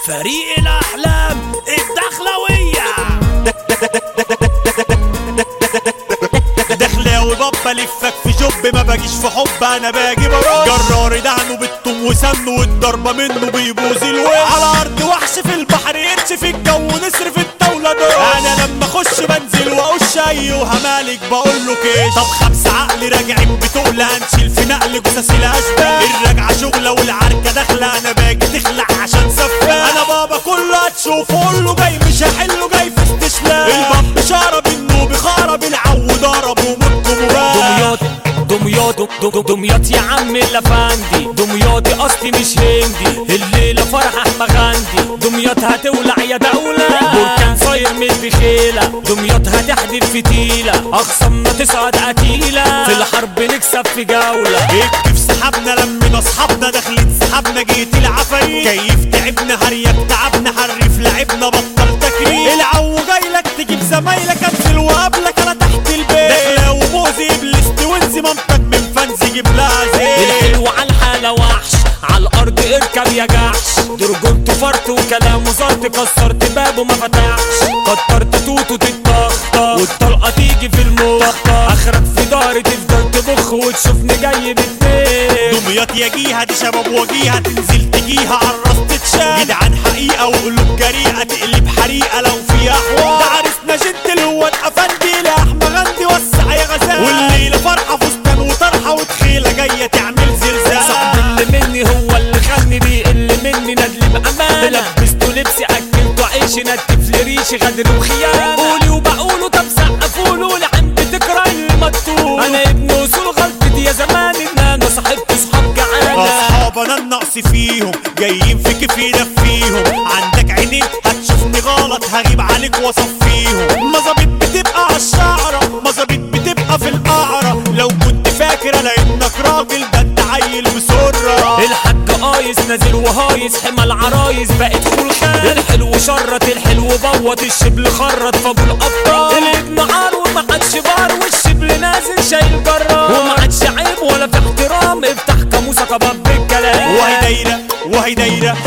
فريق الأحلام الدخلوية. دخلاوي بابا لفك في جب، ما باجيش في حب انا باجي براس. جرار دعنه بالطوم وسمنه والضربه منه بيبوظ الوش. على ارض وحش في البحر يرش في الجو نسر في الطاوله دول. انا لما اخش بنزل واقش ايوه مالك بقول له كيش. طب 5 عقل راجعين بتقول هنشيل في نقل جثث الاشباح. الرجعه شغله والعركه داخله، انا باجي تخلع عشان سفاح. انا بابا كله هتشوفه قول له جاي مش هحله جاي في استشلاء. الباب شرب انه بخرب العو ضرب ومتكم وباح. دمياط يا عم الافندي، دمياطي اصلي مش هندي. الليله فرح احمد غندي، دمياط هتولع يا دوله. بركان صاير من البخيله، دمياط هتحدف فتيله. اخصمنا تصعد قتيله، في الحرب نكسب في جوله. اكتف سحبنا لمنا اصحابنا داخلين سحبنا جيت العفاريت. كيف تعبنا هريك تعبنا حرف لعبنا بطل تكريم. العو جايلك تجيب زمايلك انزل وقابلك انا تحت البيت. داخله ومؤذي ابليس توانزي مامتك من فانزي جيب لها زيت. الحلو على الحاله وحش، على الارض اركب يا جحش. درجولته فرط وكلامه زرت، كسرت بابه ما فتحش. كترت توته تتطخطخ والطلقه تيجي في المخ. اخرك في داري تفضل تبخ وتشوفني جاي باتنين. دمياط يا جيها دي شباب وجيها، تنزل تجيها عالراس تتشال. جدعان حقيقه وقلوب جريئه تقلب حريقه لو في احوال. ده عرسنا جنتل هو الافندي لاحمد غندي وسع يا غزال. والليله فرحه فستان وطرحه وتخيله جايه تعمل زلزال. صاحب اللي مني هو اللي خاني، بيقل مني ندلي بامانه. لبسته لبسي اكلته عيشي نتف لي ريشي غدر وخيانه. قولي وبقوله طب سقفوله لعم بتكره المكتوب. انا ابن وصول غلطتي يا زمان ان انا صاحبت صحاب جعانه. اصحابنا النقص فيهم جايين في كيف يدفيهم. عندك عينين هتشوفني غلط هغيب عليك واصفيهم. مظابيط بتبقى عالشعره، مظابيط بتبقى في القعره. لو كنت فاكر انا انك راجل ده انت عيل بسره. الحاج قايس نازل وهايس، حمى العرايس بقت خلخال. الحلو شرط الحلو بوط، الشبل خرط فابو الابطال. الابن عار وما عادش بار، والشبل نازل شايل جرار. وما عادش عيب ولا في احترام، افتح كاموسه كباب بالكلام. وهي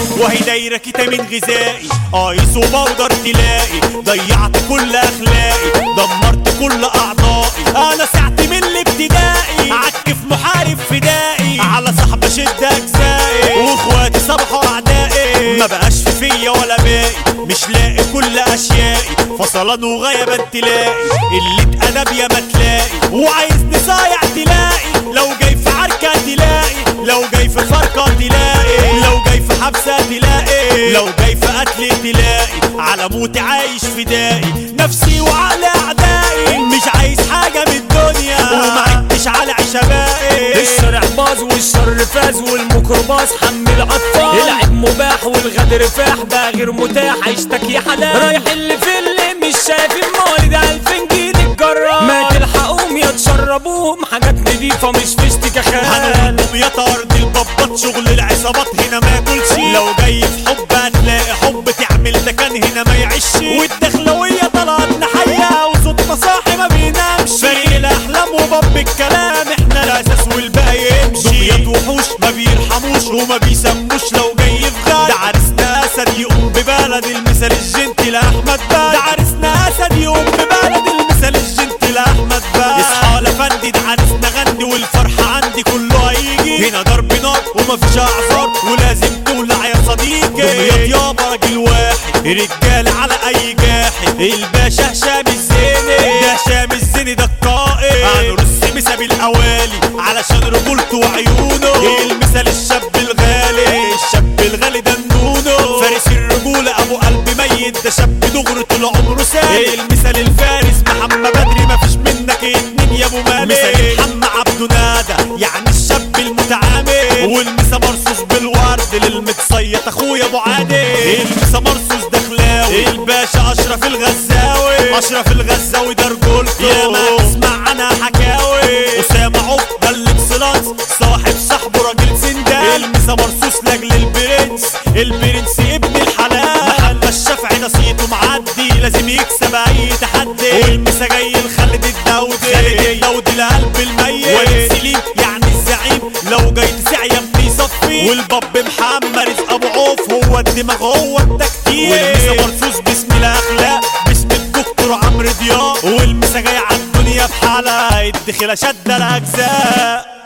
دايره كتامين غذائي. قايس وبودر تلاقي، ضيعت كل اخلاقي دمرت كل اعضائي. انا سعت من الابتدائي عكف محارب فدائي. على صاحب شد اجزائي واخواتي صبحوا اعدائي. ما بقاش فيا ولا باقي، مش لاقي كل اشيائي. فصلان وغيبا تلاقي، قلة ادب يا ما تلاقي. وعايزني صايع تلاقي، لو جاي في عركة تلاقي. لو جاي في فرقة تلاقي، لو جاي في حبسة تلاقي. لو جاي في قتل تلاقي، على موتي عايش فدائي. نفسي وعقل اعدائي، مش عايز حاجة من الدنيا وما عدتش على عشبائي. الشارع باظ والشر فاز والميكروباص حمل اطفال. العيب مباح والغدر فاح بقى غير متاح، عيشتك يا حلال. رايح اللي في اللي مش شايف الموالد على الفنجيل الجرار. ما تلحقوهم يا تشربوهم حاجات نضيفه مش فيشتك يا خال. هنقولهم يا طرد البابات شغل العصابات هنا ما ياكلش. لو جاي في حب هتلاقي حب تعمل ده كان هنا ما يعيش. والدخلويه طلعت نحيه وصوتنا صاحي ما بينامش. فريق الاحلام وباب الكلام احنا الاساس والباقي يمشي. دمياط وحوش ما بيرحموش وما بيسموش لو جاي في غاية. ده عرسنا اسد يقوم ببلد المثال الجنتي لاحمد بال. ده عرسنا اسد يقوم ببلد المثال الجنتي لاحمد بال. اصحى لفندي ده عرسنا غندي والفرحه عندي كله هيجي. هنا ضرب نار ومفيش اعذار ولازم تولع يا صديقي. دمياط يابا راجل واحد رجال على اي جاحد. الباشا هشام الزيني، ده هشام الزيني ده القائد. هنرص مسا بالاوالي علشان رجولته وعيونه. المثال الشاب الغالي، الشاب الغالي ده النونو. فارس الرجوله ابو قلب ميت، ده شاب دغري طول عمره سالي. المثال الفارس محمد بدري مفيش منك اتنين يا ابو مالك. مثال محمد عبده نادى يعني الشاب المتعامل. والمسا مرصوص بالورد للمتصيط اخويا ابو عادل. المسا مرصوص دخلاوي، الباشا اشرف الغزاوي. اشرف الغزاوي ده رجولته يا ما تسمع عنها حكاوي. اسامه عوف ده الاكسلانس صاحب صاحبه راجل سندال. المسا مرصوص لاجل البرنس، البرنس ابن الحلال. محمد الشافعي نصيته معدي لازم يكسب اي تحدي. والمسا جاي لخالد الداودي، خالد الداودي لقلب الميت. وليد سليم يعني الزعيم، لو جاي تسع يا بيصفي. التوفيق، والباب محمد رزق ابو عوف هو الدماغ هو التكتيك، والمسا مرصوص باسم الاخلاق باسم الدكتور عمرو ضياء، والمسا جاي على الدنيا بحالها الدخيله شد الاجزاء.